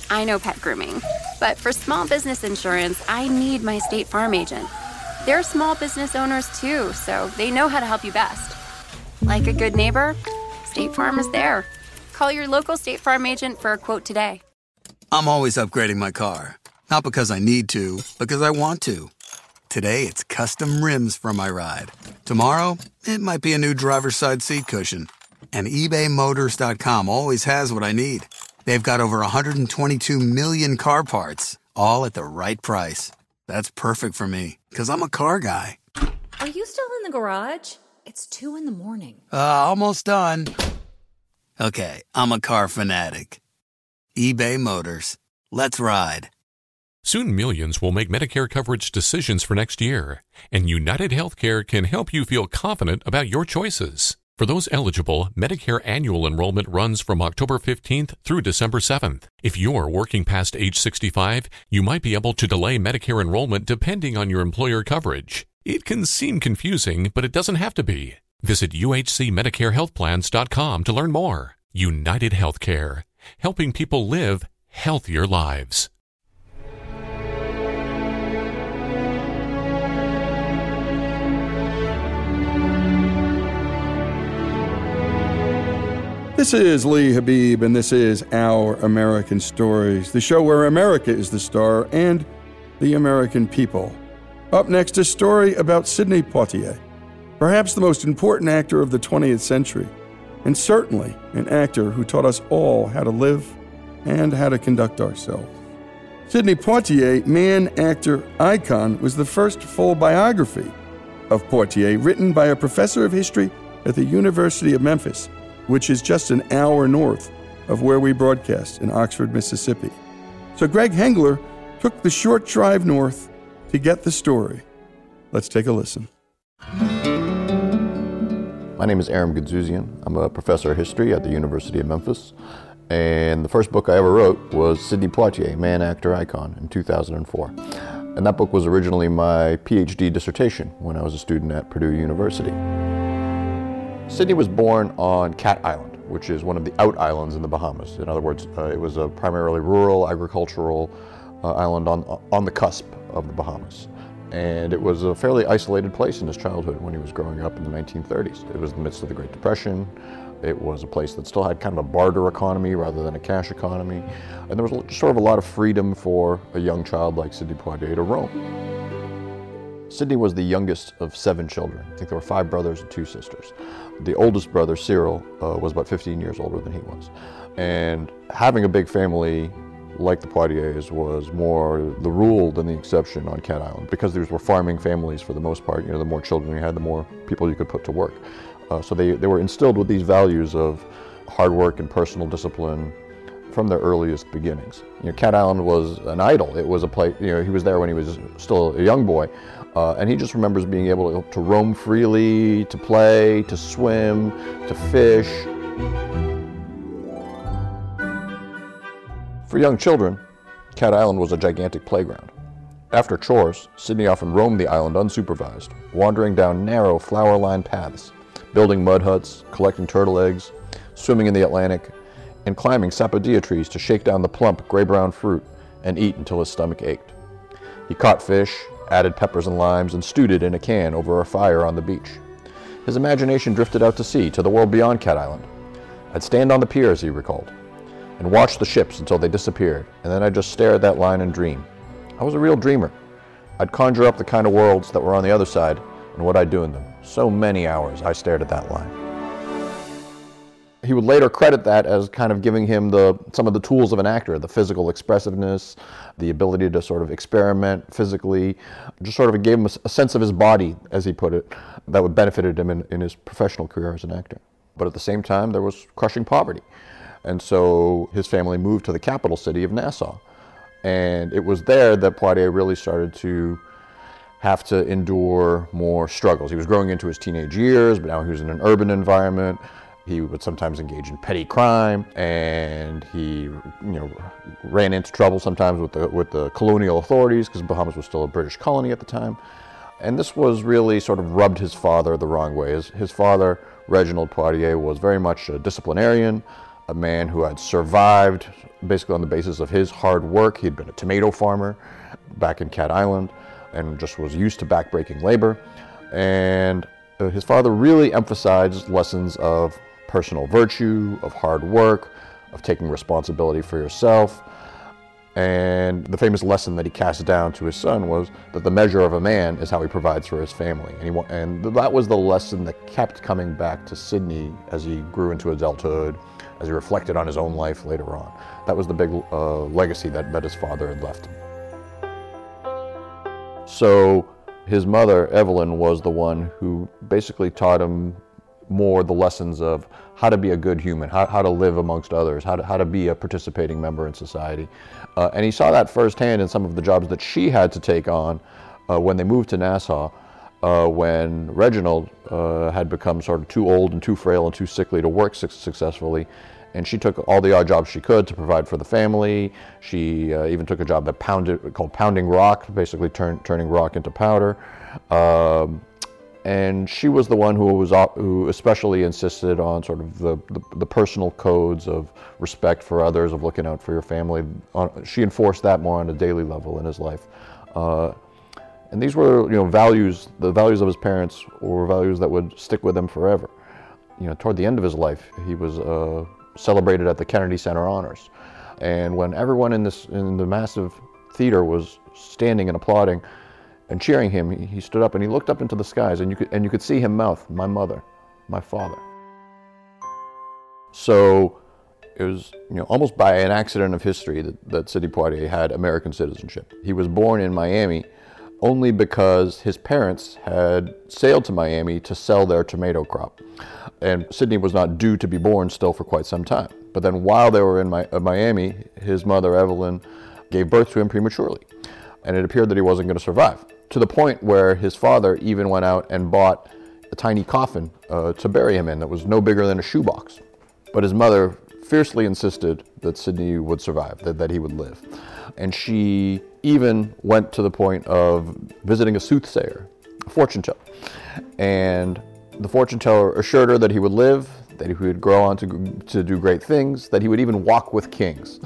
I know pet grooming. But for small business insurance, I need my State Farm agent. They're small business owners too, so they know how to help you best. Like a good neighbor, State Farm is there. Call your local State Farm agent for a quote today. I'm always upgrading my car. Not because I need to, because I want to. Today, it's custom rims for my ride. Tomorrow, it might be a new driver's side seat cushion. And ebaymotors.com always has what I need. They've got over 122 million car parts, all at the right price. That's perfect for me, because I'm a car guy. Are you still in the garage? It's 2 a.m. Almost done. Okay, I'm a car fanatic. eBay Motors. Let's ride. Soon millions will make Medicare coverage decisions for next year, and United Healthcare can help you feel confident about your choices. For those eligible, Medicare annual enrollment runs from October 15th through December 7th. If you're working past age 65, you might be able to delay Medicare enrollment depending on your employer coverage. It can seem confusing, but it doesn't have to be. Visit uhcmedicarehealthplans.com to learn more. United Healthcare, helping people live healthier lives. This is Lee Habib, and this is Our American Stories, the show where America is the star and the American people. Up next, a story about Sidney Poitier, perhaps the most important actor of the 20th century, and certainly an actor who taught us all how to live and how to conduct ourselves. Sidney Poitier, man, actor, icon, was the first full biography of Poitier written by a professor of history at the University of Memphis, which is just an hour north of where we broadcast in Oxford, Mississippi. So Greg Hengler took the short drive north to get the story. Let's take a listen. My name is Aram Gadzouzian. I'm a professor of history at the University of Memphis. And the first book I ever wrote was Sidney Poitier, Man, Actor, Icon, in 2004. And that book was originally my PhD dissertation when I was a student at Purdue University. Sidney was born on Cat Island, which is one of the out islands in the Bahamas. In other words, it was a primarily rural, agricultural island on the cusp of the Bahamas. And it was a fairly isolated place in his childhood when he was growing up in the 1930s. It was in the midst of the Great Depression. It was a place that still had kind of a barter economy rather than a cash economy. And there was sort of a lot of freedom for a young child like Sidney Poitier to roam. Sidney was the youngest of 7 children. I think there were 5 brothers and 2 sisters. The oldest brother, Cyril, was about 15 years older than he was. And having a big family like the Poitiers was more the rule than the exception on Cat Island, because these were farming families for the most part. You know, the more children you had, the more people you could put to work. So they were instilled with these values of hard work and personal discipline from their earliest beginnings. You know, Cat Island was an idol. It was a place, you know, he was there when he was still a young boy. And he just remembers being able to roam freely, to play, to swim, to fish. For young children, Cat Island was a gigantic playground. After chores, Sidney often roamed the island unsupervised, wandering down narrow, flower-lined paths, building mud huts, collecting turtle eggs, swimming in the Atlantic, and climbing sapodilla trees to shake down the plump, gray-brown fruit and eat until his stomach ached. He caught fish, added peppers and limes, and stewed it in a can over a fire on the beach. His imagination drifted out to sea, to the world beyond Cat Island. I'd stand on the piers, he recalled, and watch the ships until they disappeared, and then I'd just stare at that line and dream. I was a real dreamer. I'd conjure up the kind of worlds that were on the other side and what I'd do in them. So many hours I stared at that line. He would later credit that as kind of giving him some of the tools of an actor, the physical expressiveness, the ability to sort of experiment physically, just sort of gave him a sense of his body, as he put it, that would benefited him in his professional career as an actor. But at the same time, there was crushing poverty. And so his family moved to the capital city of Nassau. And it was there that Poitier really started to have to endure more struggles. He was growing into his teenage years, but now he was in an urban environment. He would sometimes engage in petty crime, and he, ran into trouble sometimes with the colonial authorities, because Bahamas was still a British colony at the time. And this was really sort of rubbed his father the wrong way. His father, Reginald Poitier, was very much a disciplinarian, a man who had survived basically on the basis of his hard work. He'd been a tomato farmer back in Cat Island and just was used to backbreaking labor. And his father really emphasized lessons of personal virtue, of hard work, of taking responsibility for yourself. And the famous lesson that he cast down to his son was that the measure of a man is how he provides for his family. And that was the lesson that kept coming back to Sidney as he grew into adulthood, as he reflected on his own life later on. That was the big legacy that his father had left him. So his mother, Evelyn, was the one who basically taught him more the lessons of how to be a good human, how to live amongst others, how to be a participating member in society. And he saw that firsthand in some of the jobs that she had to take on when they moved to Nassau, when Reginald had become sort of too old and too frail and too sickly to work successfully. And she took all the odd jobs she could to provide for the family. She even took a job that called pounding rock, basically turning rock into powder. And she was the one who especially insisted on sort of the personal codes of respect for others, of looking out for your family. She enforced that more on a daily level in his life. And these were, values. The values of his parents were values that would stick with him forever. Toward the end of his life, he was celebrated at the Kennedy Center Honors, and when everyone in the massive theater was standing and applauding and cheering him, he stood up and he looked up into the skies, and you could see him mouth, "My mother, my father." So it was almost by an accident of history that Sidney Poitier had American citizenship. He was born in Miami only because his parents had sailed to Miami to sell their tomato crop. And Sidney was not due to be born still for quite some time. But then while they were in Miami, his mother, Evelyn, gave birth to him prematurely. And it appeared that he wasn't going to survive, to the point where his father even went out and bought a tiny coffin to bury him in that was no bigger than a shoebox. But his mother fiercely insisted that Sidney would survive, that he would live. And she even went to the point of visiting a soothsayer, a fortune teller. And the fortune teller assured her that he would live, that he would grow on to do great things, that he would even walk with kings.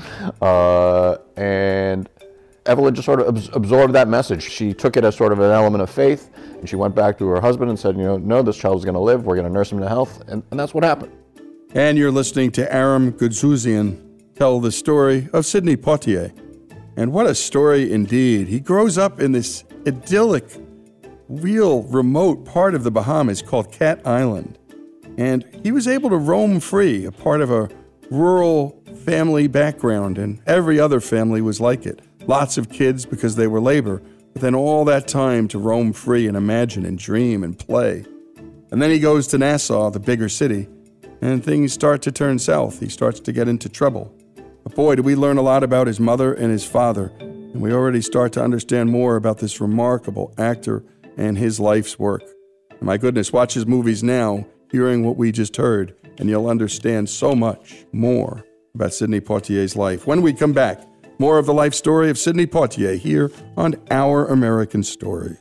And Evelyn just sort of absorbed that message. She took it as sort of an element of faith, and she went back to her husband and said, no, this child is going to live. We're going to nurse him to health. And that's what happened. And you're listening to Aram Goudsouzian tell the story of Sidney Poitier. And what a story indeed. He grows up in this idyllic, real remote part of the Bahamas called Cat Island. And he was able to roam free, a part of a rural family background, and every other family was like it. Lots of kids because they were labor, but then all that time to roam free and imagine and dream and play. And then he goes to Nassau, the bigger city, and things start to turn south. He starts to get into trouble. But boy, do we learn a lot about his mother and his father, and we already start to understand more about this remarkable actor and his life's work. And my goodness, watch his movies now, hearing what we just heard, and you'll understand so much more about Sidney Poitier's life. When we come back, more of the life story of Sidney Poitier here on Our American Stories.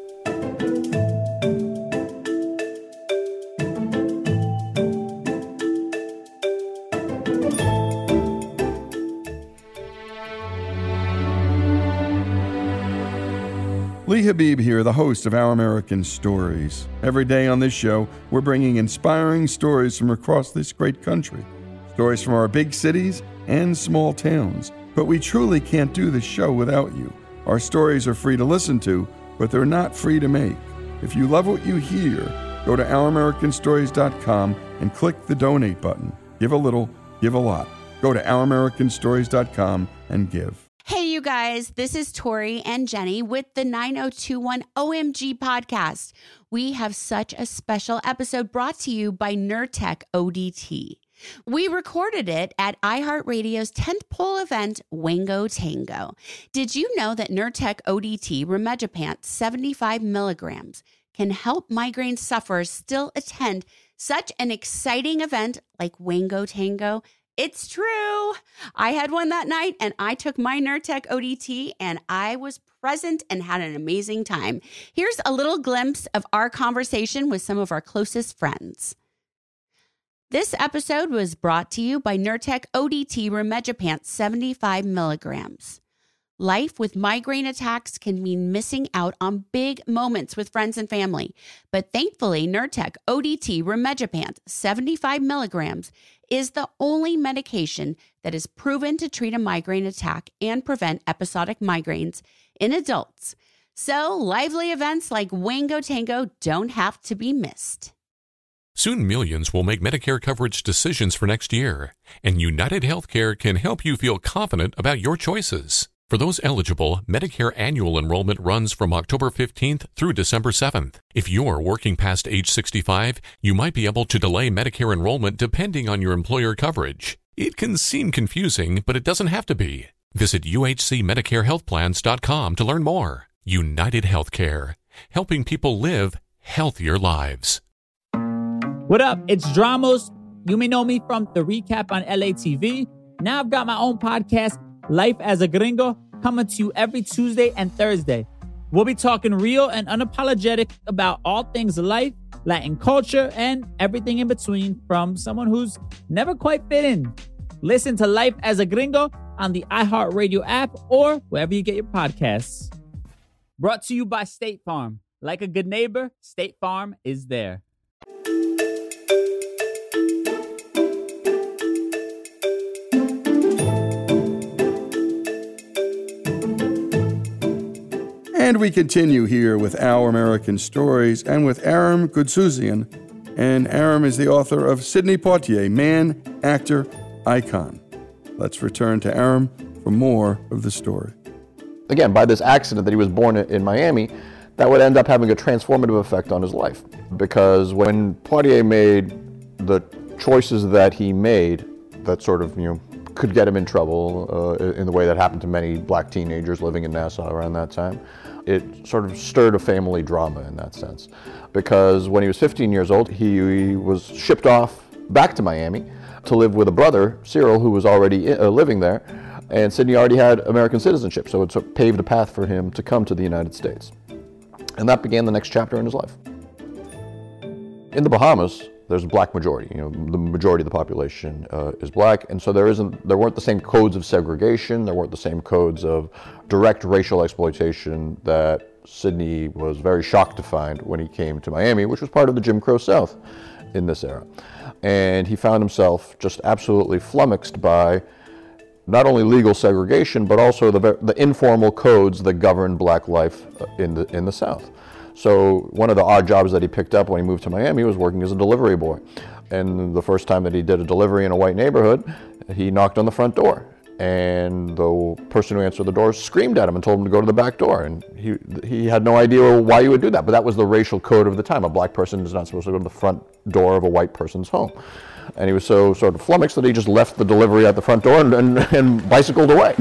Lee Habib here, the host of Our American Stories. Every day on this show, we're bringing inspiring stories from across this great country. Stories from our big cities and small towns. But we truly can't do this show without you. Our stories are free to listen to, but they're not free to make. If you love what you hear, go to OurAmericanStories.com and click the donate button. Give a little, give a lot. Go to OurAmericanStories.com and give. Hey, you guys, this is Tori and Jenny with the 9021 OMG podcast. We have such a special episode brought to you by Nurtec ODT. We recorded it at iHeartRadio's 10th pole event, Wango Tango. Did you know that Nurtec ODT Rimegepant 75 milligrams can help migraine sufferers still attend such an exciting event like Wango Tango? It's true. I had one that night and I took my Nurtec ODT and I was present and had an amazing time. Here's a little glimpse of our conversation with some of our closest friends. This episode was brought to you by Nurtec ODT Rimegepant 75 milligrams. Life with migraine attacks can mean missing out on big moments with friends and family. But thankfully, Nurtec ODT Rimegepant 75 milligrams is the only medication that is proven to treat a migraine attack and prevent episodic migraines in adults. So lively events like Wango Tango don't have to be missed. Soon millions will make Medicare coverage decisions for next year, and United Healthcare can help you feel confident about your choices. For those eligible, Medicare annual enrollment runs from October 15th through December 7th. If you're working past age 65, you might be able to delay Medicare enrollment depending on your employer coverage. It can seem confusing, but it doesn't have to be. Visit uhcmedicarehealthplans.com to learn more. United Healthcare, helping people live healthier lives. What up? It's Dramos. You may know me from the recap on LATV. Now I've got my own podcast, Life as a Gringo, coming to you every Tuesday and Thursday. We'll be talking real and unapologetic about all things life, Latin culture, and everything in between from someone who's never quite fit in. Listen to Life as a Gringo on the iHeartRadio app or wherever you get your podcasts. Brought to you by State Farm. Like a good neighbor, State Farm is there. And we continue here with Our American Stories and with Aram Goudsouzian. And Aram is the author of Sidney Poitier, Man, Actor, Icon. Let's return to Aram for more of the story. Again, by this accident that he was born in Miami, that would end up having a transformative effect on his life. Because when Poitier made the choices that he made that sort of, could get him in trouble in the way that happened to many black teenagers living in Nassau around that time, it sort of stirred a family drama in that sense. Because when he was 15 years old, he was shipped off back to Miami to live with a brother, Cyril, who was already living there. And Sidney already had American citizenship, so it sort of paved a path for him to come to the United States. And that began the next chapter in his life. In the Bahamas, there's a black majority. The majority of the population is black, and so there weren't the same codes of segregation, there weren't the same codes of direct racial exploitation that Sidney was very shocked to find when he came to Miami, which was part of the Jim Crow South in this era. And he found himself just absolutely flummoxed by not only legal segregation, but also the informal codes that govern black life in the South. So one of the odd jobs that he picked up when he moved to Miami was working as a delivery boy. And the first time that he did a delivery in a white neighborhood, he knocked on the front door. And the person who answered the door screamed at him and told him to go to the back door. And he had no idea why you would do that, but that was the racial code of the time. A black person is not supposed to go to the front door of a white person's home. And he was so sort of flummoxed that he just left the delivery at the front door and bicycled away.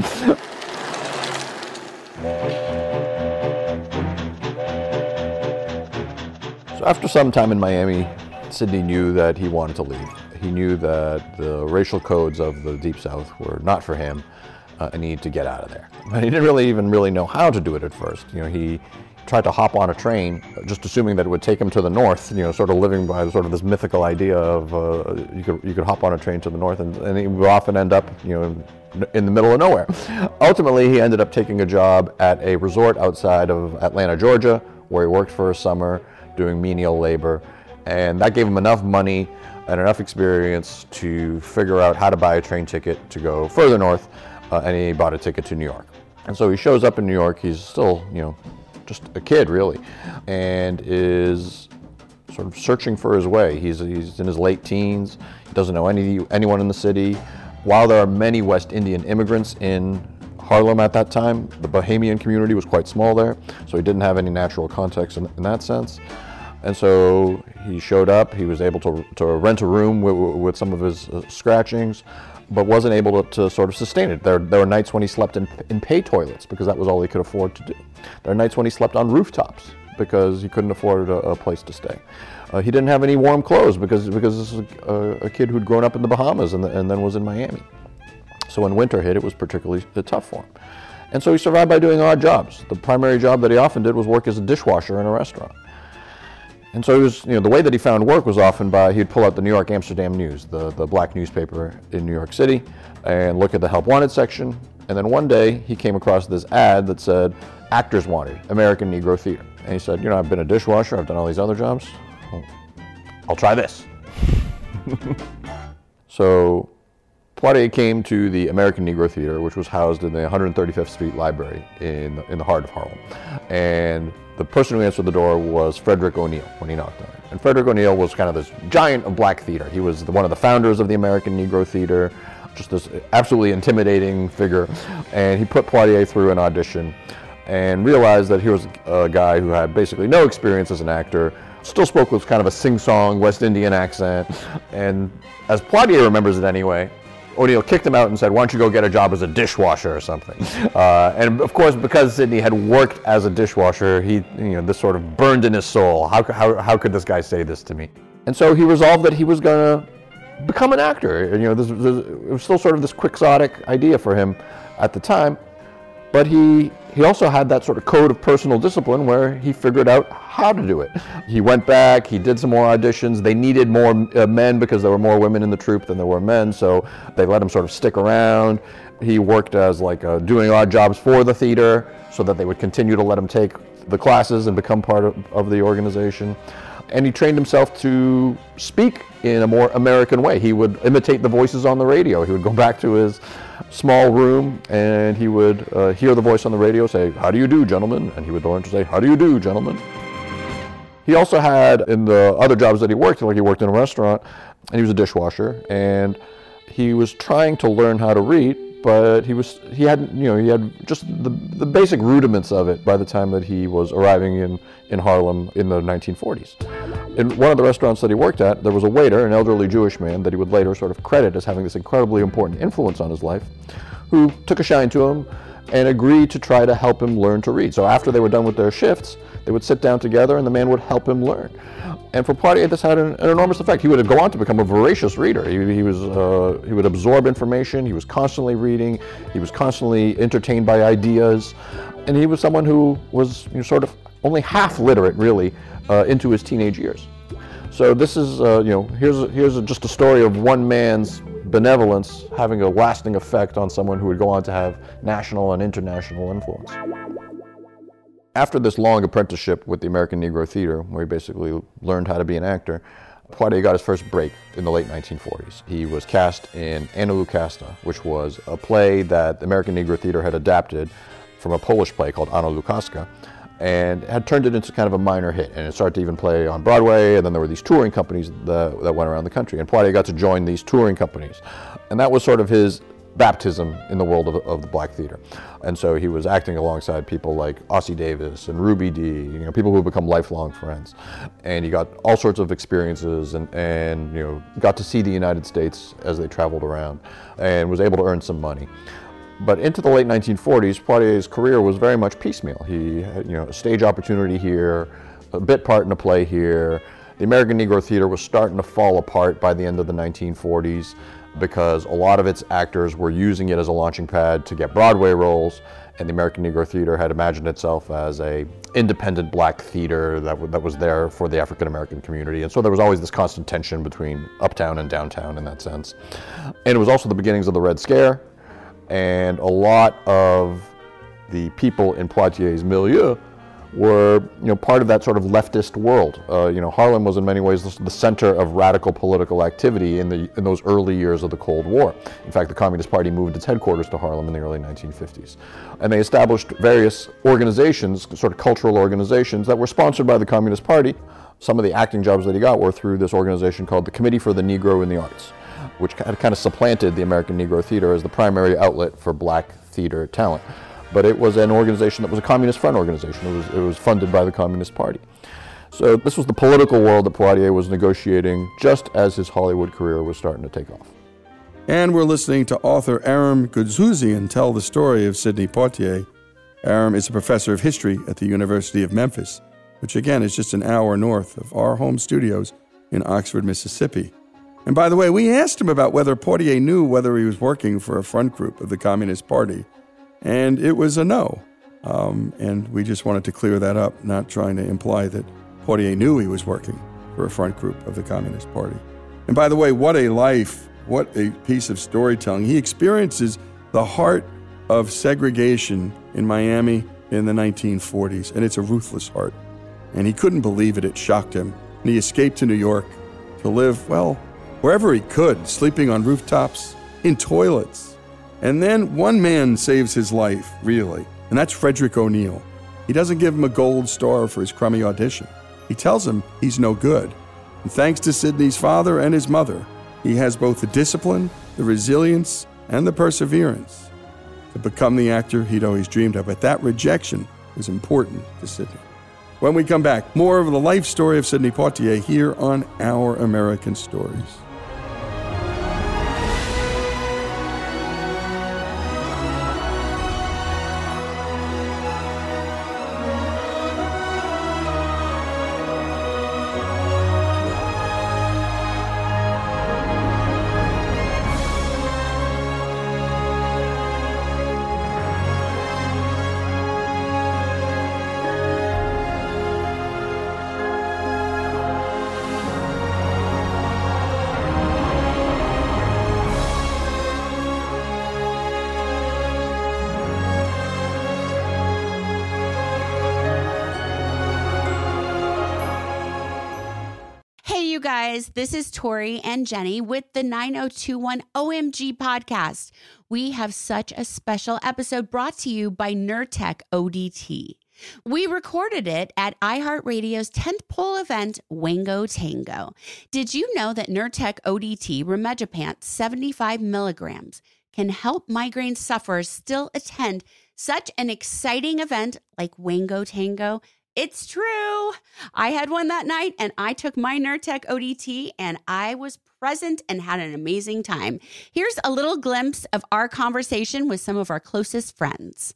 So after some time in Miami, Sidney knew that he wanted to leave. He knew that the racial codes of the Deep South were not for him, and he needed to get out of there. But he didn't really know how to do it at first. He tried to hop on a train, just assuming that it would take him to the north, sort of living by sort of this mythical idea of you could hop on a train to the north, and he would often end up, in the middle of nowhere. Ultimately, he ended up taking a job at a resort outside of Atlanta, Georgia, where he worked for a summer doing menial labor, and that gave him enough money and enough experience to figure out how to buy a train ticket to go further north, and he bought a ticket to New York. And so he shows up in New York. He's still, just a kid, really, and is sort of searching for his way. He's in his late teens. He doesn't know anyone in the city. While there are many West Indian immigrants in Harlem at that time, the Bahamian community was quite small there, so he didn't have any natural context in that sense. And so he showed up. He was able to rent a room with some of his scratchings, but wasn't able to sort of sustain it. There were nights when he slept in pay toilets because that was all he could afford to do. There are nights when he slept on rooftops because he couldn't afford a place to stay. He didn't have any warm clothes because this is a kid who'd grown up in the Bahamas and then was in Miami. So when winter hit, it was particularly tough for him. And so he survived by doing odd jobs. The primary job that he often did was work as a dishwasher in a restaurant. And so he was, the way that he found work was often he'd pull out the New York Amsterdam News, the black newspaper in New York City, and look at the help wanted section. And then one day he came across this ad that said, actors wanted, American Negro Theater. And he said, I've been a dishwasher, I've done all these other jobs. I'll try this. So Poitier came to the American Negro Theater, which was housed in the 135th Street Library in the heart of Harlem. And the person who answered the door was Frederick O'Neill when he knocked on it. And Frederick O'Neill was kind of this giant of black theater. He was one of the founders of the American Negro Theater, just this absolutely intimidating figure. And he put Poitier through an audition and realized that he was a guy who had basically no experience as an actor, still spoke with kind of a sing-song West Indian accent. And as Poitier remembers it anyway, O'Neill kicked him out and said, why don't you go get a job as a dishwasher or something? And of course, because Sidney had worked as a dishwasher, this sort of burned in his soul. How could this guy say this to me? And so he resolved that he was going to become an actor. It was still sort of this quixotic idea for him at the time. But he also had that sort of code of personal discipline where he figured out how to do it. He went back, he did some more auditions. They needed more men because there were more women in the troupe than there were men, so they let him sort of stick around. He worked as doing odd jobs for the theater so that they would continue to let him take the classes and become part of the organization. And he trained himself to speak in a more American way. He would imitate the voices on the radio. He would go back to his small room and he would hear the voice on the radio say, how do you do, gentlemen? And he would learn to say, how do you do, gentlemen? He also had, in the other jobs that he worked in a restaurant, and he was a dishwasher, and he was trying to learn how to read, but he had just the basic rudiments of it by the time that he was arriving in Harlem in the 1940s. In one of the restaurants that he worked at, there was a waiter, an elderly Jewish man that he would later sort of credit as having this incredibly important influence on his life, who took a shine to him and agreed to try to help him learn to read. So after they were done with their shifts, they would sit down together and the man would help him learn. And for Poitier, this had an enormous effect. He would go on to become a voracious reader. He would absorb information. He was constantly reading. He was constantly entertained by ideas. And he was someone who was sort of only half literate, really, into his teenage years. So this is, here's just a story of one man's benevolence having a lasting effect on someone who would go on to have national and international influence. After this long apprenticeship with the American Negro Theater, where he basically learned how to be an actor, Poitier got his first break in the late 1940s. He was cast in Anna Lukasta, which was a play that the American Negro Theater had adapted from a Polish play called Anna Lukaska, and had turned it into kind of a minor hit. And it started to even play on Broadway, and then there were these touring companies that went around the country. And Poitier got to join these touring companies. And that was sort of his baptism in the world of the black theater. And so he was acting alongside people like Ossie Davis and Ruby Dee, people who have become lifelong friends. And he got all sorts of experiences and got to see the United States as they traveled around and was able to earn some money. But into the late 1940s, Poitier's career was very much piecemeal. He had, a stage opportunity here, a bit part in a play here. The American Negro Theater was starting to fall apart by the end of the 1940s because a lot of its actors were using it as a launching pad to get Broadway roles, and the American Negro Theater had imagined itself as an independent black theater that was there for the African American community. And so there was always this constant tension between uptown and downtown in that sense. And it was also the beginnings of the Red Scare. And a lot of the people in Poitier's milieu were, part of that sort of leftist world. Harlem was in many ways the center of radical political activity in those early years of the Cold War. In fact, the Communist Party moved its headquarters to Harlem in the early 1950s. And they established various organizations, sort of cultural organizations, that were sponsored by the Communist Party. Some of the acting jobs that he got were through this organization called the Committee for the Negro in the Arts, which had kind of supplanted the American Negro Theater as the primary outlet for black theater talent. But it was an organization that was a communist front organization. It was funded by the Communist Party. So this was the political world that Poitier was negotiating just as his Hollywood career was starting to take off. And we're listening to author Aram Goudzouzian tell the story of Sidney Poitier. Aram is a professor of history at the University of Memphis, which again is just an hour north of our home studios in Oxford, Mississippi. And by the way, we asked him about whether Poitier knew whether he was working for a front group of the Communist Party, and it was a no. And we just wanted to clear that up, not trying to imply that Poitier knew he was working for a front group of the Communist Party. And by the way, what a life, what a piece of storytelling. He experiences the heart of segregation in Miami in the 1940s, and it's a ruthless heart. And he couldn't believe it. It shocked him. And he escaped to New York to live, well, wherever he could, sleeping on rooftops, in toilets. And then one man saves his life, really, and that's Frederick O'Neill. He doesn't give him a gold star for his crummy audition. He tells him he's no good. And thanks to Sidney's father and his mother, he has both the discipline, the resilience, and the perseverance to become the actor he'd always dreamed of. But that rejection was important to Sidney. When we come back, more of the life story of Sidney Poitier here on Our American Stories. Guys, this is Tori and Jenny with the 9021 OMG podcast. We have such a special episode brought to you by Nurtec ODT. We recorded it at iHeartRadio's 10th pole event, Wango Tango. Did you know that Nurtec ODT rimegepant 75 milligrams can help migraine sufferers still attend such an exciting event like Wango Tango? It's true. I had one that night and I took my Nurtec ODT and I was present and had an amazing time. Here's a little glimpse of our conversation with some of our closest friends.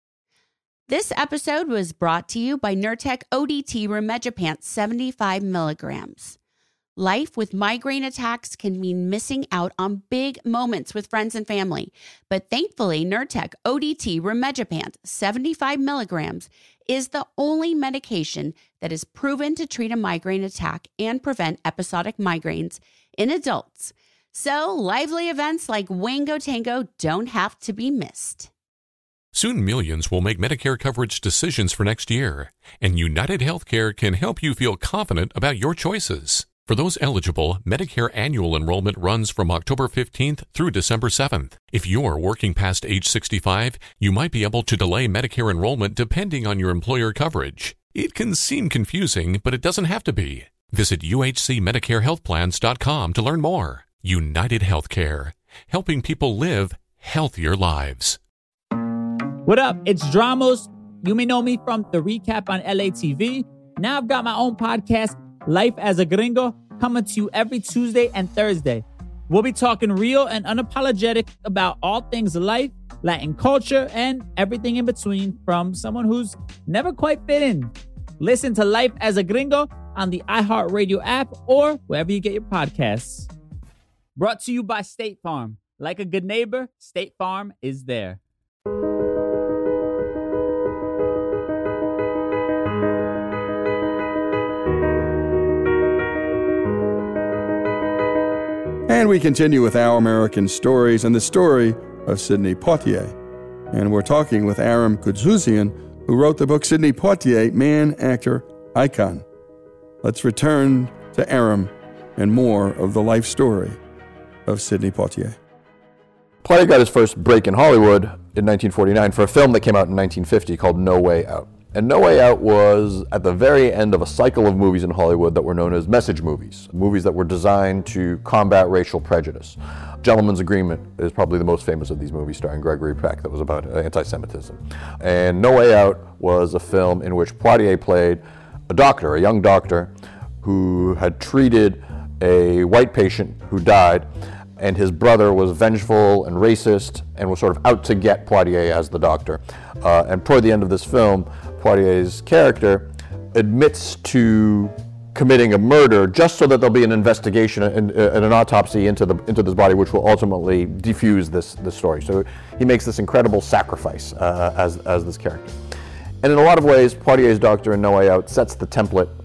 This episode was brought to you by Nurtec ODT rimegepant 75 milligrams. Life with migraine attacks can mean missing out on big moments with friends and family. But thankfully, Nurtec ODT rimegepant 75 milligrams is the only medication that is proven to treat a migraine attack and prevent episodic migraines in adults. So lively events like Wango Tango don't have to be missed. Soon millions will make Medicare coverage decisions for next year, and United Healthcare can help you feel confident about your choices. For those eligible, Medicare annual enrollment runs from October 15th through December 7th. If you're working past age 65, you might be able to delay Medicare enrollment depending on your employer coverage. It can seem confusing, but it doesn't have to be. Visit uhcmedicarehealthplans.com to learn more. United Healthcare, helping people live healthier lives. What up? It's Dramos. You may know me from the recap on LATV. Now I've got my own podcast, Life as a Gringo, coming to you every Tuesday and Thursday. We'll be talking real and unapologetic about all things life, Latin culture, and everything in between from someone who's never quite fit in. Listen to Life as a Gringo on the iHeartRadio app or wherever you get your podcasts. Brought to you by State Farm. Like a good neighbor, State Farm is there. And we continue with Our American Stories and the story of Sidney Poitier. And we're talking with Aram Goudsouzian, who wrote the book Sidney Poitier, Man, Actor, Icon. Let's return to Aram and more of the life story of Sidney Poitier. Poitier got his first break in Hollywood in 1949 for a film that came out in 1950 called No Way Out. And No Way Out was at the very end of a cycle of movies in Hollywood that were known as message movies, movies that were designed to combat racial prejudice. Gentleman's Agreement is probably the most famous of these movies, starring Gregory Peck, that was about anti-Semitism. And No Way Out was a film in which Poitier played a doctor, a young doctor, who had treated a white patient who died, and his brother was vengeful and racist and was sort of out to get Poitier as the doctor. And toward the end of this film, Poitier's character admits to committing a murder just so that there'll be an investigation and an autopsy into this body, which will ultimately defuse this story. So he makes this incredible sacrifice as this character. And in a lot of ways, Poitier's Doctor in No Way Out sets the template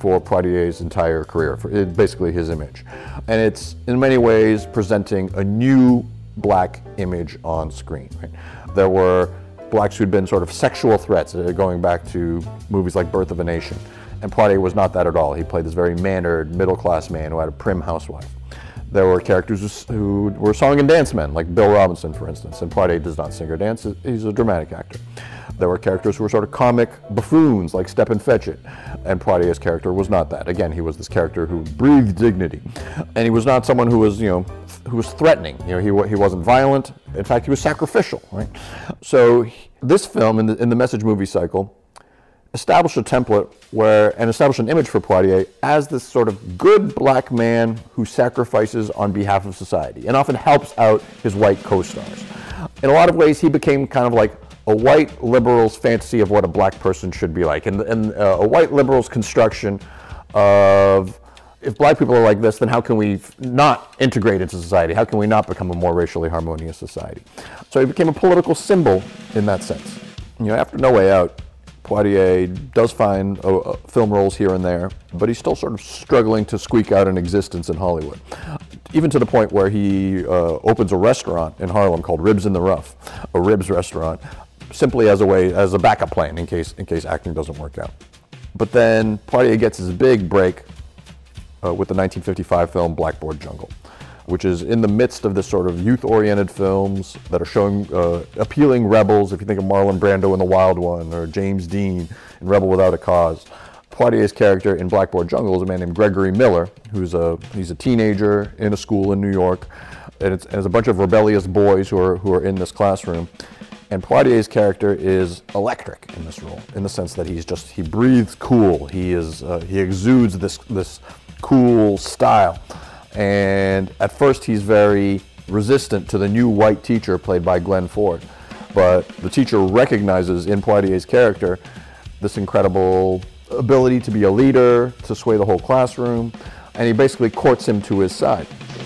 for Poitier's entire career, for basically his image. And it's in many ways presenting a new black image on screen. Right? There were blacks who'd been sort of sexual threats, going back to movies like Birth of a Nation. And Poitier was not that at all. He played this very mannered, middle-class man who had a prim housewife. There were characters who were song and dance men, like Bill Robinson, for instance, and Poitier does not sing or dance, he's a dramatic actor. There were characters who were sort of comic buffoons, like Stepin Fetchit, and Poitier's character was not that. Again, he was this character who breathed dignity, and he was not someone who was, who was threatening. He wasn't violent. In fact, he was sacrificial, right? So this film, in the message movie cycle, established a template and established an image for Poitier as this sort of good black man who sacrifices on behalf of society and often helps out his white co-stars. In a lot of ways, he became kind of like a white liberal's fantasy of what a black person should be like, and a white liberal's construction of, if black people are like this, then how can we not integrate into society? How can we not become a more racially harmonious society? So he became a political symbol in that sense. After No Way Out, Poitier does find film roles here and there, but he's still sort of struggling to squeak out an existence in Hollywood. Even to the point where he opens a restaurant in Harlem called Ribs in the Rough, a ribs restaurant, simply as a backup plan in case acting doesn't work out. But then Poitier gets his big break with the 1955 film Blackboard Jungle, which is in the midst of this sort of youth-oriented films that are showing appealing rebels. If you think of Marlon Brando in The Wild One, or James Dean in Rebel Without a Cause. Poitier's character in Blackboard Jungle is a man named Gregory Miller, he's a teenager in a school in New York, and it's a bunch of rebellious boys who are in this classroom. And Poitier's character is electric in this role, in the sense that he breathes cool. He exudes this cool style. And at first he's very resistant to the new white teacher played by Glenn Ford. But the teacher recognizes in Poitier's character this incredible ability to be a leader, to sway the whole classroom, and he basically courts him to his side.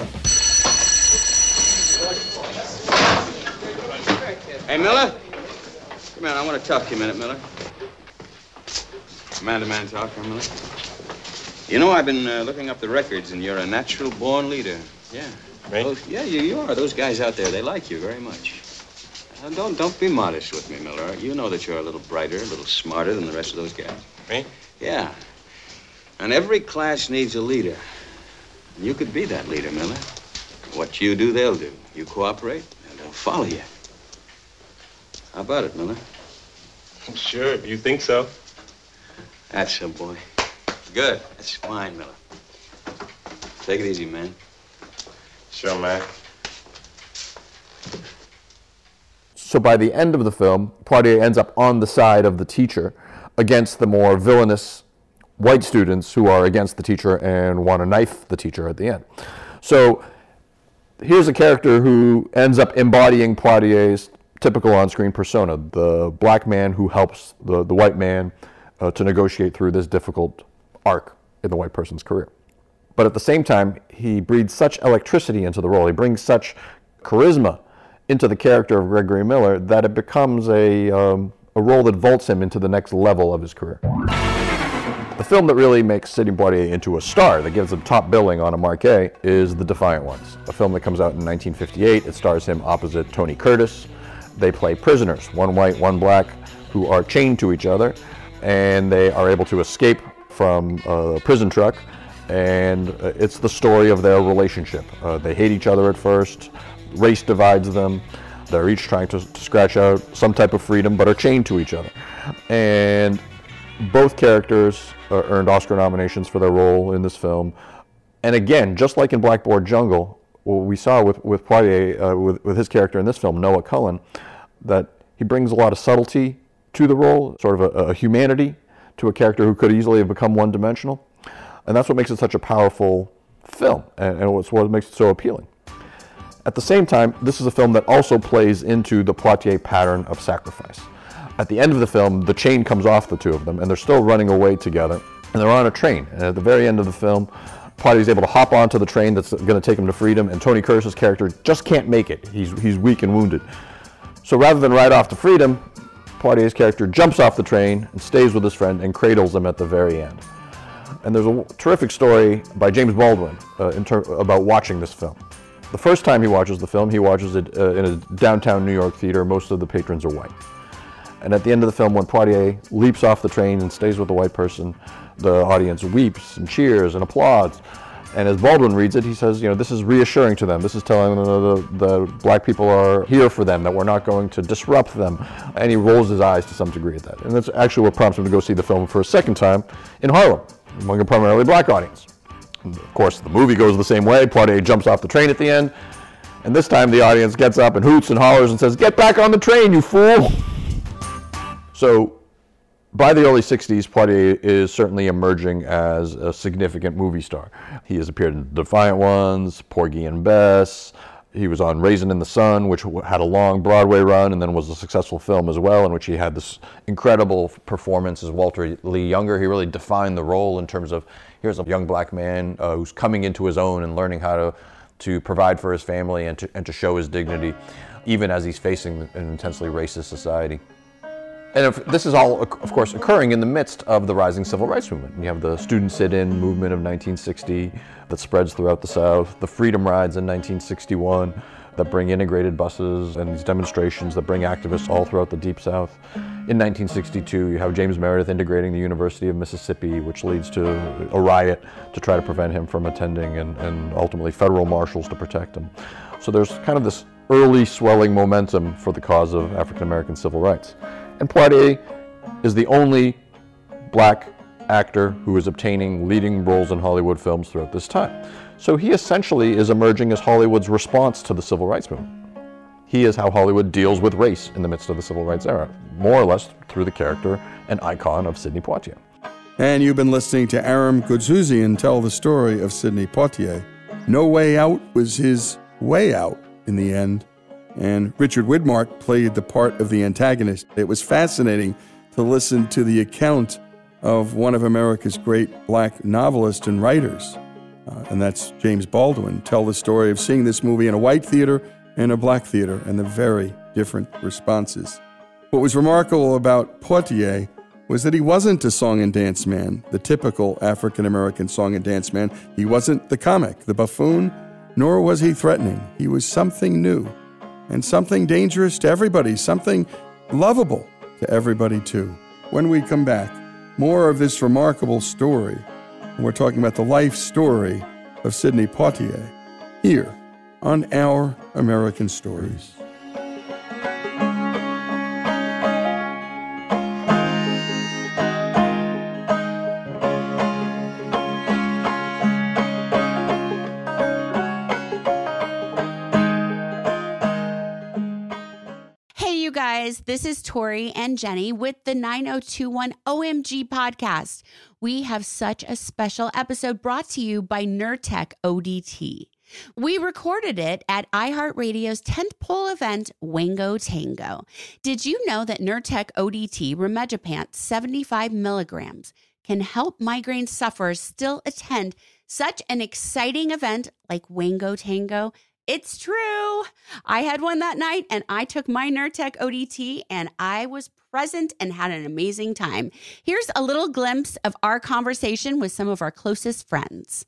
Hey, Miller? Come here, I want to talk to you a minute, Miller. Man-to-man talk here, Miller. I've been looking up the records, and you're a natural-born leader. Yeah. Me? Yeah, you are. Those guys out there, they like you very much. Don't be modest with me, Miller. You know that you're a little brighter, a little smarter than the rest of those guys. Me? Yeah. And every class needs a leader. And you could be that leader, Miller. What you do, they'll do. You cooperate, and they'll follow you. How about it, Miller? Sure, if you think so. That's so, boy. Good. That's fine, Miller. Take it easy, man. Sure, man. So by the end of the film, Poitier ends up on the side of the teacher against the more villainous white students who are against the teacher and want to knife the teacher at the end. So here's a character who ends up embodying Poitier's typical on-screen persona, the black man who helps the white man to negotiate through this difficult arc in the white person's career. But at the same time, he breathes such electricity into the role, he brings such charisma into the character of Gregory Miller that it becomes a role that vaults him into the next level of his career. The film that really makes Sidney Poitier into a star, that gives him top billing on a marquee, is The Defiant Ones, a film that comes out in 1958. It stars him opposite Tony Curtis. They play prisoners, one white, one black, who are chained to each other, and they are able to escape from a prison truck, and it's the story of their relationship. They hate each other at first, race divides them, they're each trying to scratch out some type of freedom, but are chained to each other. And both characters earned Oscar nominations for their role in this film. And again, just like in Blackboard Jungle, what we saw with Poitier, with his character in this film, Noah Cullen, that he brings a lot of subtlety to the role, sort of a humanity to a character who could easily have become one-dimensional. And that's what makes it such a powerful film, and it's what makes it so appealing. At the same time, this is a film that also plays into the Poitier pattern of sacrifice. At the end of the film, the chain comes off the two of them, and they're still running away together, and they're on a train. And at the very end of the film, Poitier is able to hop onto the train that's going to take him to freedom, and Tony Curtis's character just can't make it. He's weak and wounded. So rather than ride off to freedom, Poitier's character jumps off the train and stays with his friend and cradles him at the very end. And there's a terrific story by James Baldwin about watching this film. The first time he watches the film, he watches it in a downtown New York theater. Most of the patrons are white. And at the end of the film, when Poitier leaps off the train and stays with the white person, the audience weeps and cheers and applauds. And as Baldwin reads it, he says, this is reassuring to them. This is telling them the black people are here for them, that we're not going to disrupt them. And he rolls his eyes to some degree at that. And that's actually what prompts him to go see the film for a second time in Harlem, among a primarily black audience. And of course, the movie goes the same way. Poitier jumps off the train at the end. And this time the audience gets up and hoots and hollers and says, "Get back on the train, you fool!" So, by the early 60s, Poitier is certainly emerging as a significant movie star. He has appeared in Defiant Ones, Porgy and Bess. He was on Raisin in the Sun, which had a long Broadway run and then was a successful film as well, in which he had this incredible performance as Walter Lee Younger. He really defined the role in terms of, here's a young black man who's coming into his own and learning how to provide for his family and to show his dignity, even as he's facing an intensely racist society. And this is all, of course, occurring in the midst of the rising civil rights movement. You have the student sit-in movement of 1960 that spreads throughout the South, the freedom rides in 1961 that bring integrated buses and these demonstrations that bring activists all throughout the Deep South. In 1962, you have James Meredith integrating the University of Mississippi, which leads to a riot to try to prevent him from attending, and ultimately federal marshals to protect him. So there's kind of this early swelling momentum for the cause of African-American civil rights. And Poitier is the only black actor who is obtaining leading roles in Hollywood films throughout this time. So he essentially is emerging as Hollywood's response to the civil rights movement. He is how Hollywood deals with race in the midst of the civil rights era, more or less through the character and icon of Sidney Poitier. And you've been listening to Aram Goudsouzian tell the story of Sidney Poitier. No Way Out was his way out in the end. And Richard Widmark played the part of the antagonist. It was fascinating to listen to the account of one of America's great black novelists and writers, and that's James Baldwin, tell the story of seeing this movie in a white theater and a black theater and the very different responses. What was remarkable about Poitier was that he wasn't a song and dance man, the typical African-American song and dance man. He wasn't the comic, the buffoon, nor was he threatening. He was something new. And something dangerous to everybody, something lovable to everybody too. When we come back, more of this remarkable story. And we're talking about the life story of Sidney Poitier here on Our American Stories. This is Tori and Jenny with the 9021 OMG podcast. We have such a special episode brought to you by Nurtec ODT. We recorded it at iHeartRadio's 10th pole event, Wango Tango. Did you know that Nurtec ODT Rimegepant 75 milligrams can help migraine sufferers still attend such an exciting event like Wango Tango? It's true. I had one that night and I took my Nurtec ODT and I was present and had an amazing time. Here's a little glimpse of our conversation with some of our closest friends.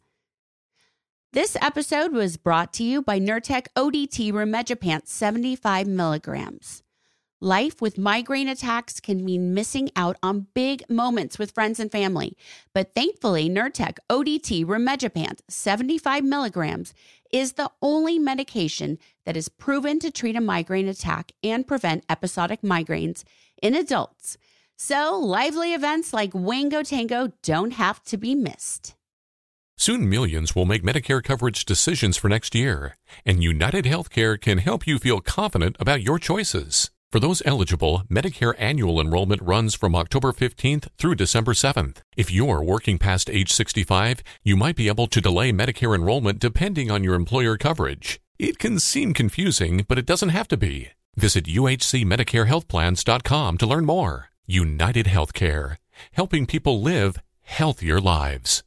This episode was brought to you by Nurtec ODT Rimegepant 75 milligrams. Life with migraine attacks can mean missing out on big moments with friends and family. But thankfully, Nurtec ODT Rimegepant 75 milligrams is the only medication that is proven to treat a migraine attack and prevent episodic migraines in adults. So lively events like Wango Tango don't have to be missed. Soon millions will make Medicare coverage decisions for next year, and United Healthcare can help you feel confident about your choices. For those eligible, Medicare annual enrollment runs from October 15th through December 7th. If you're working past age 65, you might be able to delay Medicare enrollment depending on your employer coverage. It can seem confusing, but it doesn't have to be. Visit uhcmedicarehealthplans.com to learn more. United Healthcare, helping people live healthier lives.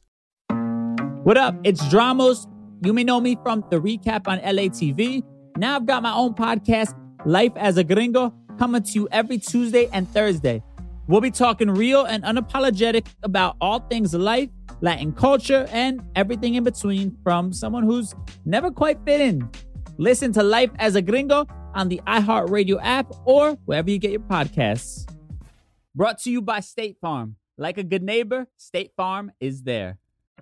What up? It's Dramos. You may know me from the recap on LATV. Now I've got my own podcast, Life as a Gringo, coming to you every Tuesday and Thursday. We'll be talking real and unapologetic about all things life, Latin culture, and everything in between from someone who's never quite fit in. Listen to Life as a Gringo on the iHeartRadio app or wherever you get your podcasts. Brought to you by State Farm. Like a good neighbor, State Farm is there.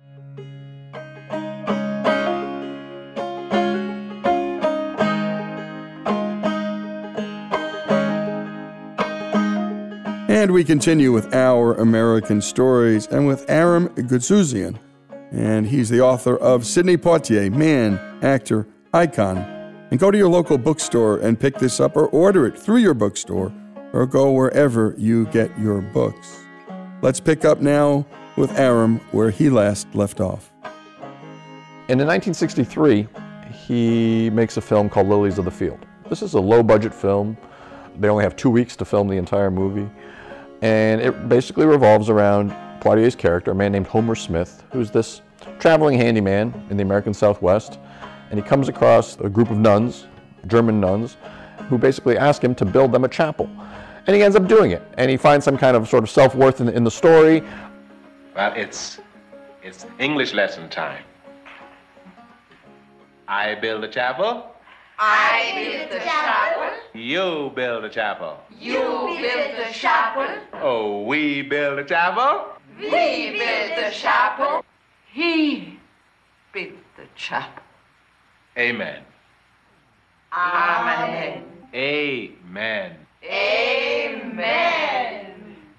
And we continue with Our American Stories and with Aram Goudsouzian. And he's the author of Sidney Poitier, Man, Actor, Icon. And go to your local bookstore and pick this up or order it through your bookstore or go wherever you get your books. Let's pick up now with Aram where he last left off. And in 1963, he makes a film called Lilies of the Field. This is a low-budget film. They only have 2 weeks to film the entire movie. And it basically revolves around Poitier's character, a man named Homer Smith, who's this traveling handyman in the American Southwest. And he comes across a group of nuns, German nuns, who basically ask him to build them a chapel. And he ends up doing it. And he finds some kind of sort of self-worth in the story. Well, it's English lesson time. I build a chapel. I build the chapel. You build a chapel. You build the chapel. Oh, we build a chapel. We build the chapel. He built the chapel. Amen. Amen. Amen. Amen.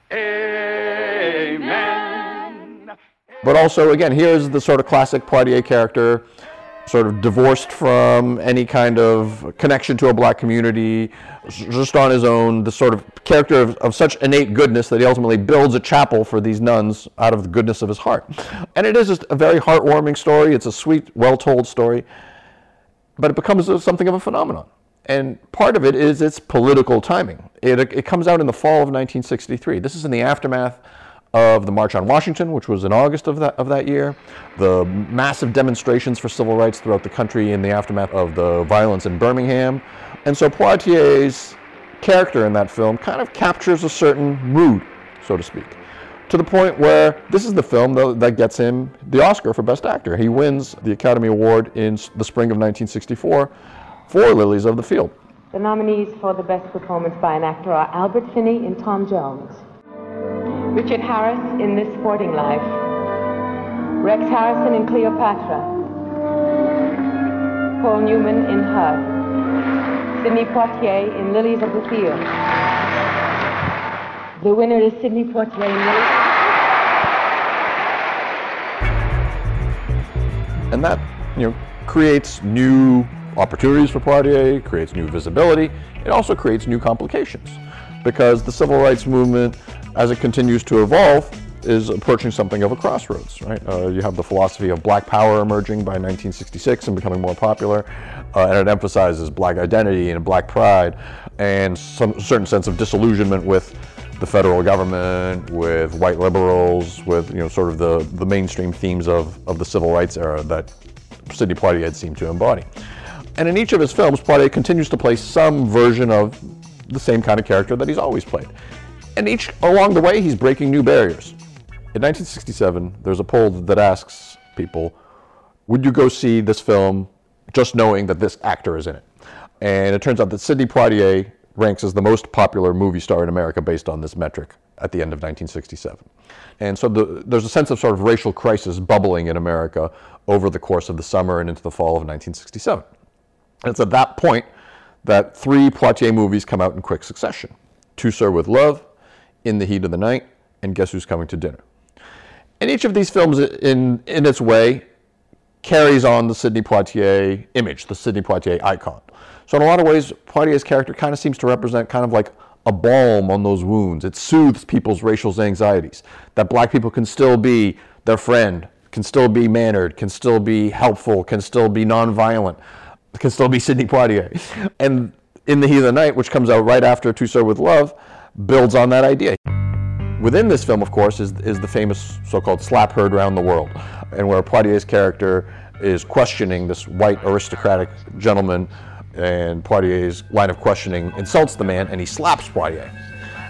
Amen. But also, again, here's the sort of classic Poitier character, sort of divorced from any kind of connection to a black community, just on his own, the sort of character of such innate goodness that he ultimately builds a chapel for these nuns out of the goodness of his heart. And it is just a very heartwarming story. It's a sweet, well-told story, but it becomes something of a phenomenon. And part of it is its political timing. It comes out in the fall of 1963. This is in the aftermath of the March on Washington, which was in August of that year, the massive demonstrations for civil rights throughout the country in the aftermath of the violence in Birmingham. And so Poitier's character in that film kind of captures a certain mood, so to speak, to the point where this is the film that gets him the Oscar for Best Actor. He wins the Academy Award in the spring of 1964 for Lilies of the Field. The nominees for the Best Performance by an Actor are Albert Finney in Tom Jones, Richard Harris in This Sporting Life, Rex Harrison in Cleopatra, Paul Newman in Her, Sidney Poitier in Lilies of the Field. The winner is Sidney Poitier in Lilies. And that, creates new opportunities for Poitier, creates new visibility. It also creates new complications because the civil rights movement, as it continues to evolve, is approaching something of a crossroads, right? You have the philosophy of black power emerging by 1966 and becoming more popular, and it emphasizes black identity and black pride and some certain sense of disillusionment with the federal government, with white liberals, with sort of the mainstream themes of the civil rights era that Sidney Poitier had seemed to embody. And in each of his films, Poitier continues to play some version of the same kind of character that he's always played. And along the way, he's breaking new barriers. In 1967, there's a poll that asks people, would you go see this film just knowing that this actor is in it? And it turns out that Sidney Poitier ranks as the most popular movie star in America based on this metric at the end of 1967. And so there's a sense of sort of racial crisis bubbling in America over the course of the summer and into the fall of 1967. And it's at that point that 3 Poitier movies come out in quick succession. To Sir with Love, In the Heat of the Night, and Guess Who's Coming to Dinner. And each of these films, in its way, carries on the Sidney Poitier image, the Sidney Poitier icon. So in a lot of ways, Poitier's character kind of seems to represent kind of like a balm on those wounds. It soothes people's racial anxieties, that black people can still be their friend, can still be mannered, can still be helpful, can still be nonviolent, can still be Sidney Poitier. And In the Heat of the Night, which comes out right after To Sir with Love, builds on that idea. Within this film, of course, is the famous so-called slap heard around the world, and where Poitier's character is questioning this white aristocratic gentleman, and Poitier's line of questioning insults the man, and he slaps Poitier.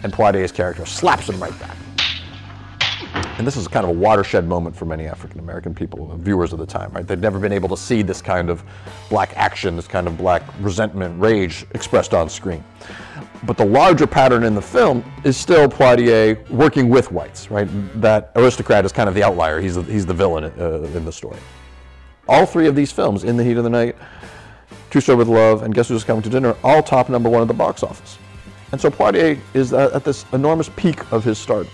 and Poitier's character slaps him right back. And this is kind of a watershed moment for many African-American people, viewers of the time, right? They'd never been able to see this kind of black action, this kind of black resentment, rage expressed on screen. But the larger pattern in the film is still Poitier working with whites, right? That aristocrat is kind of the outlier. He's the villain in the story. All three of these films, In the Heat of the Night, To Serve with Love, and Guess Who's Coming to Dinner, all top #1 at the box office. And so Poitier is at this enormous peak of his stardom.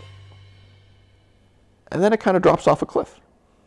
And then it kind of drops off a cliff.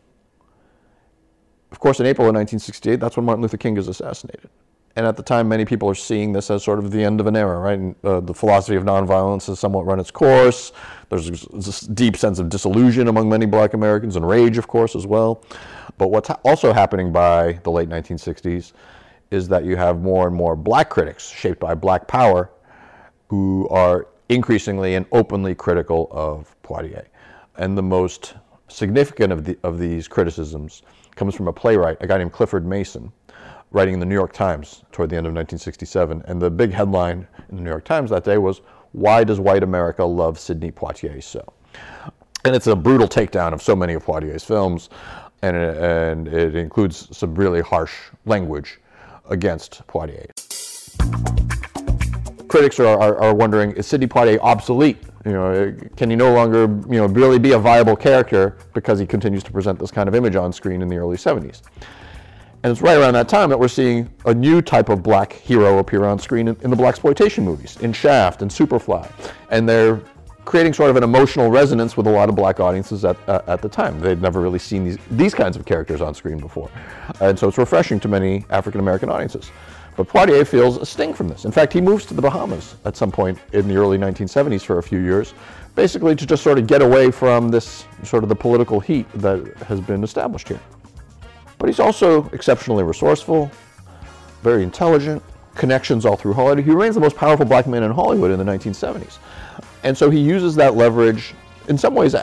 Of course, in April of 1968, that's when Martin Luther King is assassinated. And at the time, many people are seeing this as sort of the end of an era, right? And, the philosophy of nonviolence has somewhat run its course. There's this deep sense of disillusion among many black Americans, and rage, of course, as well. But what's also happening by the late 1960s is that you have more and more black critics, shaped by black power, who are increasingly and openly critical of Poitier. And the most significant of these criticisms comes from a playwright, a guy named Clifford Mason, writing in the New York Times toward the end of 1967. And the big headline in the New York Times that day was, "Why does white America love Sidney Poitier so?" And it's a brutal takedown of so many of Poitier's films, and it includes some really harsh language against Poitier. Critics are wondering, is Sidney Poitier obsolete? Can he no longer, really be a viable character because he continues to present this kind of image on screen in the early 70s? And it's right around that time that we're seeing a new type of black hero appear on screen in the blaxploitation movies, in Shaft and Superfly. And they're creating sort of an emotional resonance with a lot of black audiences at the time. They'd never really seen these kinds of characters on screen before. And so it's refreshing to many African-American audiences. But Poitier feels a sting from this. In fact, he moves to the Bahamas at some point in the early 1970s for a few years, basically to just sort of get away from this sort of the political heat that has been established here. But he's also exceptionally resourceful, very intelligent, connections all through Hollywood. He remains the most powerful black man in Hollywood in the 1970s. And so he uses that leverage in some ways,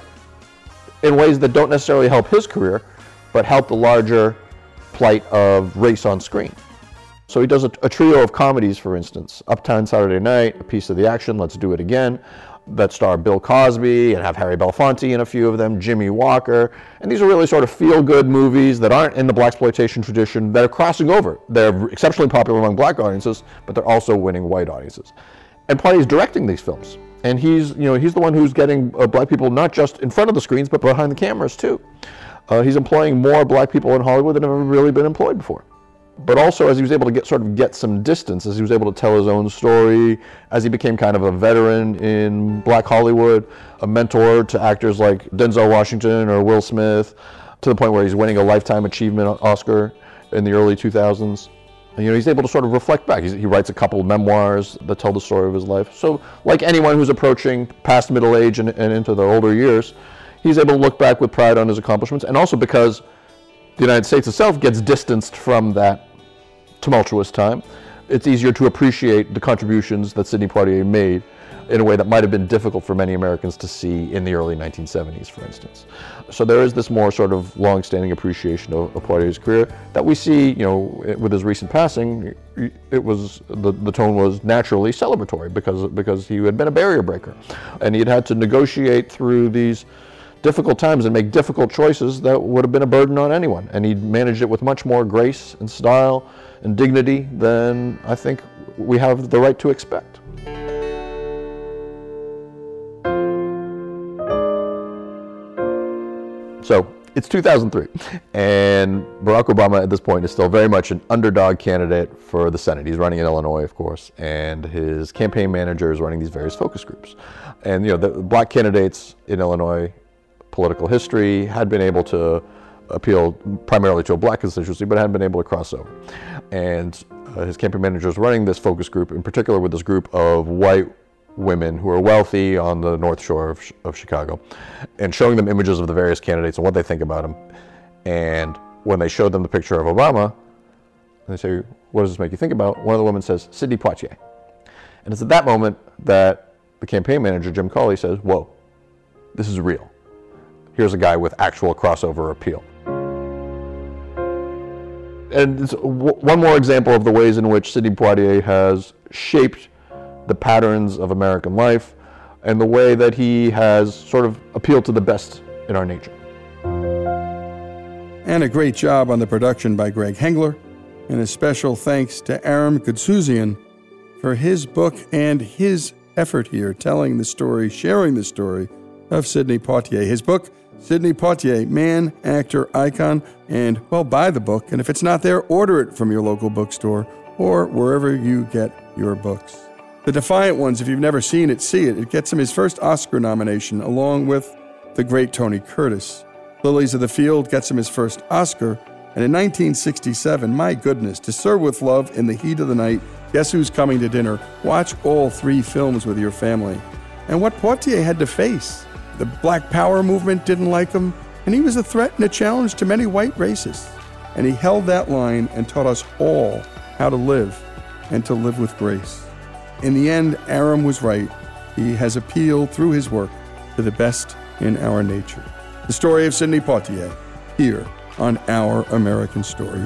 in ways that don't necessarily help his career, but help the larger plight of race on screen. So he does a trio of comedies, for instance, Uptown Saturday Night, A Piece of the Action, Let's Do It Again, that star Bill Cosby and have Harry Belafonte in a few of them, Jimmy Walker. And these are really sort of feel-good movies that aren't in the blaxploitation tradition, that are crossing over. They're exceptionally popular among black audiences, but they're also winning white audiences. And Poitier's directing these films. And he's the one who's getting black people not just in front of the screens, but behind the cameras too. He's employing more black people in Hollywood than have ever really been employed before. But also, as he was able to get some distance, as he was able to tell his own story, as he became kind of a veteran in black Hollywood, a mentor to actors like Denzel Washington or Will Smith, to the point where he's winning a Lifetime Achievement Oscar in the early 2000s. And, he's able to sort of reflect back. He writes a couple of memoirs that tell the story of his life. So, like anyone who's approaching past middle age and into their older years, he's able to look back with pride on his accomplishments, and also because the United States itself gets distanced from that tumultuous time, it's easier to appreciate the contributions that Sidney Poitier made in a way that might have been difficult for many Americans to see in the early 1970s, for instance. So there is this more sort of long-standing appreciation of Poitier's career that we see, with his recent passing. It was the tone was naturally celebratory because he had been a barrier breaker, and he had to negotiate through these difficult times and make difficult choices that would have been a burden on anyone. And he managed it with much more grace and style and dignity than I think we have the right to expect. So it's 2003, and Barack Obama at this point is still very much an underdog candidate for the Senate. He's running in Illinois, of course, and his campaign manager is running these various focus groups. And the black candidates in Illinois, political history, had been able to appeal primarily to a black constituency, but hadn't been able to cross over. And his campaign manager is running this focus group, in particular with this group of white women who are wealthy on the North Shore of Chicago, and showing them images of the various candidates and what they think about them. And when they showed them the picture of Obama, they say, "What does this make you think about?" One of the women says, "Sidney Poitier." And it's at that moment that the campaign manager, Jim Cawley, says, "Whoa, this is real. Here's a guy with actual crossover appeal." And it's one more example of the ways in which Sidney Poitier has shaped the patterns of American life and the way that he has sort of appealed to the best in our nature. And a great job on the production by Greg Hengler, and a special thanks to Aram Goudsouzian for his book and his effort here, telling the story, sharing the story of Sidney Poitier. His book, Sidney Poitier, Man, Actor, Icon, and, well, buy the book, and if it's not there, order it from your local bookstore or wherever you get your books. The Defiant Ones, if you've never seen it, see it. It gets him his first Oscar nomination, along with the great Tony Curtis. Lilies of the Field gets him his first Oscar, and in 1967, my goodness, To Serve with Love, In the Heat of the Night, Guess Who's Coming to Dinner? Watch all 3 films with your family. And what Poitier had to face. The Black Power movement didn't like him, and he was a threat and a challenge to many white racists. And he held that line and taught us all how to live, and to live with grace. In the end, Aram was right. He has appealed through his work to the best in our nature. The story of Sidney Poitier, here on Our American Stories.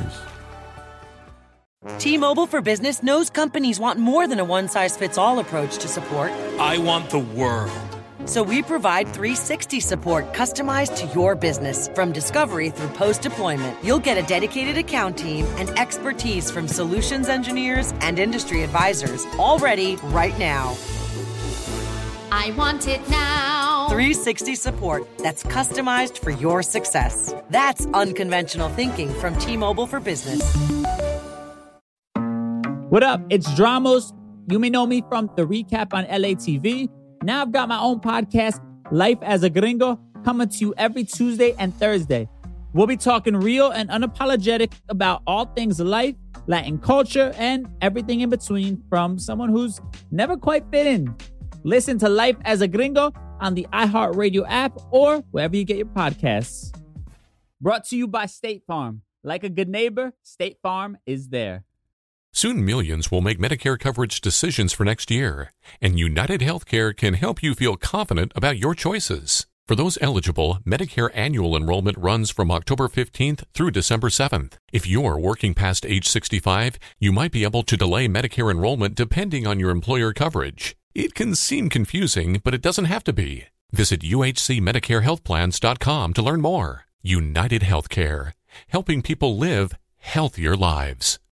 T-Mobile for Business knows companies want more than a one-size-fits-all approach to support. I want the world. So we provide 360 support customized to your business. From discovery through post-deployment, you'll get a dedicated account team and expertise from solutions engineers and industry advisors, all ready right now. I want it now. 360 support that's customized for your success. That's unconventional thinking from T-Mobile for Business. What up? It's Dramos. You may know me from the recap on LATV. Now I've got my own podcast, Life as a Gringo, coming to you every Tuesday and Thursday. We'll be talking real and unapologetic about all things life, Latin culture, and everything in between from someone who's never quite fit in. Listen to Life as a Gringo on the iHeartRadio app or wherever you get your podcasts. Brought to you by State Farm. Like a good neighbor, State Farm is there. Soon millions will make Medicare coverage decisions for next year, and United Healthcare can help you feel confident about your choices. For those eligible, Medicare annual enrollment runs from October 15th through December 7th. If you're working past age 65, you might be able to delay Medicare enrollment depending on your employer coverage. It can seem confusing, but it doesn't have to be. Visit uhcmedicarehealthplans.com to learn more. United Healthcare, helping people live healthier lives.